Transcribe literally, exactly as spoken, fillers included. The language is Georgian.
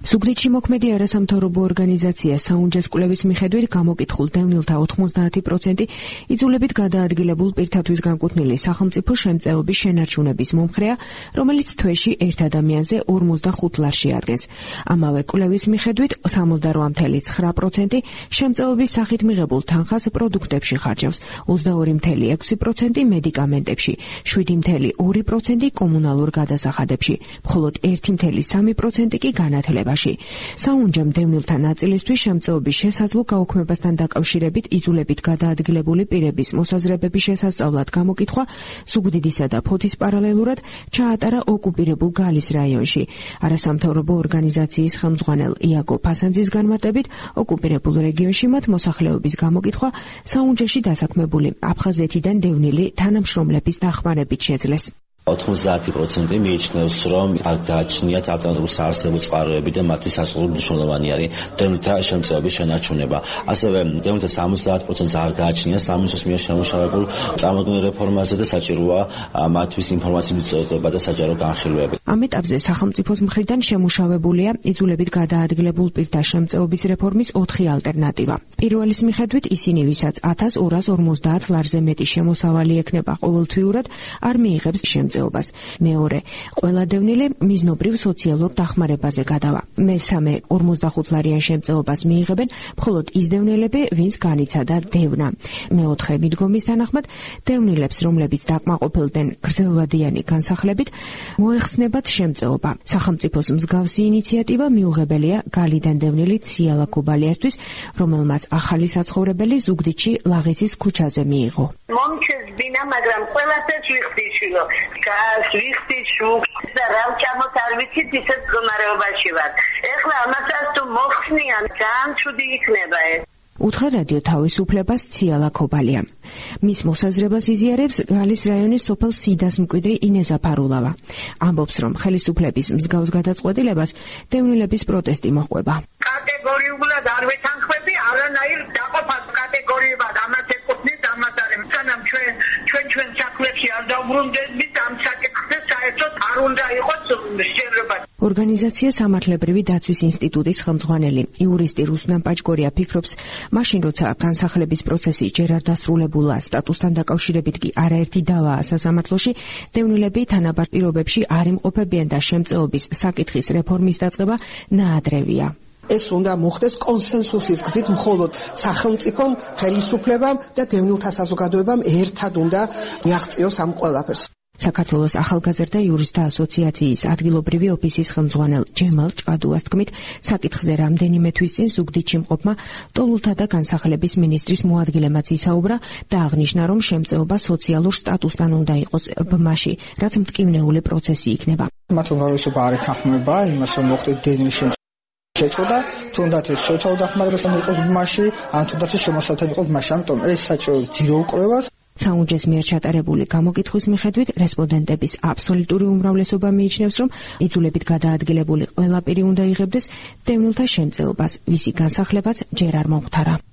ზუგდიდში მოქმედი არასამთავრობო ორგანიზაცია საუნჯეს კვლევის მიხედვით გამოკითხულ დევნილთა ოთხმოცდაათი პროცენტი იძულებით გადაადგილებულ პირთათვის განკუთვნილი სახელმწიფო შემწეობის შენარჩუნების მომხრეა, რომელიც თვეში ერთ ადამიანზე ორმოცდახუთ ლარს შეადგენს. ამავე კვლევის მიხედვით სამოცდაორი წამსული ცხრა პროცენტი შემწეობის სახით მიღებულ თანხას პროდუქტებში ხარჯავს, ოცდაორი წამსული ექვსი პროცენტი მედიკამენტებში, შვიდი წამსული ორი პროცენტი კომუნალურ გადასახადებში, მხოლოდ ერთი წამსული სამი პროცენტი კი განათლებაში. საუნჯემ დევნილთა ნაწილისთვის შემწეობის შესაძლო გაუქმებასთან დაკავშირებით იძულებით გადაადგილებული პირების მოსაზრებების შესასწავლად გამოკითხვა ზუგდიდისა და ფოთის პარალელურად ჩაატარა ოკუპირებულ გალის რაიონში. არასამთავრობო ორგანიზაციის ხელმძღვანელ იაკო ფასანძის განმარტებით, ოკუპირებულ რეგიონში მათ მოსახლეობის გამოკითხვა საუნჯეში დასაქმებული აფხაზეთიდან დევნილი თანამშრომლების დახმარებით შეძლეს. ოთხმოცდაათი პროცენტი მიიჩნევს, რომ არ გააჩნიათ ალტერნატიული საარსებო წყაროები და მათთვის სასურველი მნიშვნელოვანი არის დევნილთა შემწეობის შენარჩუნება. ასევე დევნილთა სამოცდაათ პროცენტს არ გააჩნია სამინისტროს მიერ შემუშავებულ წარმოქმნილ რეფორმაზე და საჭიროა მათთვის ინფორმაციის მიწოდება და საჯარო განხილვები. ამ ეტაპზე სახელმწიფოს მხრიდან შემუშავებულია იძულებით გადაადგილებულ პირთა შემწეობის რეფორმის ოთხი ალტერნატივა. პირველის მიხედვით ისინი, ვისაც ათას ორას ორმოცდაათ ლარზე მეტი შემოსავალი ექნება ყოველთვიურად, არ მიიღებს შემწეობას. მეორე, ყველა დევნილი მიზნობრივ სოციალურ დახმარებაზე გადავა. მესამე, ორმოცდახუთ ლარიან შემწეობას მიიღებენ მხოლოდ ის დევნილები, ვინც განიცადა დევნა. მეოთხე, მიდგომის თანახმად, დევნილებს, რომლებიც დაკმაყოფილდნენ გრძელვადიანი განსახლებით, მოეხსნებათ შემწეობა. სახელმწიფოს მსგავსი ინიციატივა მიუღებელია გალიდან დევნილი ციალა კუბალიასთვის, რომელმაც ახალი საცხოვრებელი ზუგდიდში ლაღიცის ქუჩაზე მიიღო. მომჩეს ბინა, მაგრამ ყველაფერს ვიხდიშვილო. გას ვიხდიშუ და რავჭამოთ არ ვიცით ისეთ მდგომარეობაში ვარ. ეხლა ამასაც თუ მოხსნიან, ძალიან ცუდი იქნება ეს. უთხრა რადიო თავისუფლებას ციალა კობალია. მის მოსაზრებას იზიარებს გალის რაიონის სოფელ სიდას მკვიდრი ინეზა ფარულავა. ამბობს, რომ ხელისუფლების მსგავს გადაწყვეტილებას დევნილების პროტესტი მოჰყვება. კატეგორიულად არ ვეთანხმები, არანაირ დაყოფას კატეგორიებად ამას ეკუთვნის, ამას არის. სანამ ჩვენ ჩვენ ჩვენ საქმეში არ დავბრუნდებით ამ საკითხზე, საერთოდ არ უნდა იყოს შეერება. ორგანიზაცია სამართლებრივი დაცვის ინსტიტუტის ხელმძღვანელი იურისტი რუსნან პაჭკორია ფიქრობს, მაშინ როცა განსახლების პროცესი ჯერ არ დასრულებულა, სტატუსთან დაკავშირებით კი არაერთი დავაა სასამართლოში, დევნილები თანაბარ პირობებში არ იმყოფებიან და შემწეობის საკითხის რეფორმის დაწყება ნაადრევია. ეს უნდა მოხდეს კონსენსუსის გზით, მხოლოდ სახელმწიფომ, ხელისუფლებამ და დევნილთა საზოგადოებამ ერთად უნდა მიაღწიოს ამ ყველაფერს. საქართველოს ახალგაზრდა იურისტთა ასოციაციის ადგილობრივი ოფისის ხელმძღვანელ ჯემალ ჭყადუას თქმით, საკითხზე რამდენიმე თვის წინ ზუგდიდში მყოფმა ტოლულთა და განსახლების მინისტრის მოადგილემაც ისაუბრა და აღნიშნა, რომ შემწეობა სოციალურ სტატუსთან უნდა იყოს ბმაში, რაც მტკივნეული პროცესი იქნება. მათ უმრავლესობა არ ეთანხმება იმას, რომ მოხდეს დევნილი შეწყვეტა, თუნდაც ეს სოციალურ დახმარებასთან იყოს ბმაში, ან თუნდაც ეს შემოსავთან იყოს ბმაში, ამიტომ ეს საჭირო ძირო უკრებას. საუნჯეს მიერ ჩატარებული გამოკითხვის მიხედვით რესპონდენტების აბსოლუტური უმრავლესობა მიიჩნევს, რომ იძულებით გადაადგილებული ყველა პირი უნდა იღებდეს დევნილთა შემწეობას, ვისი განსახლებაც ჯერ არ მომხდარა.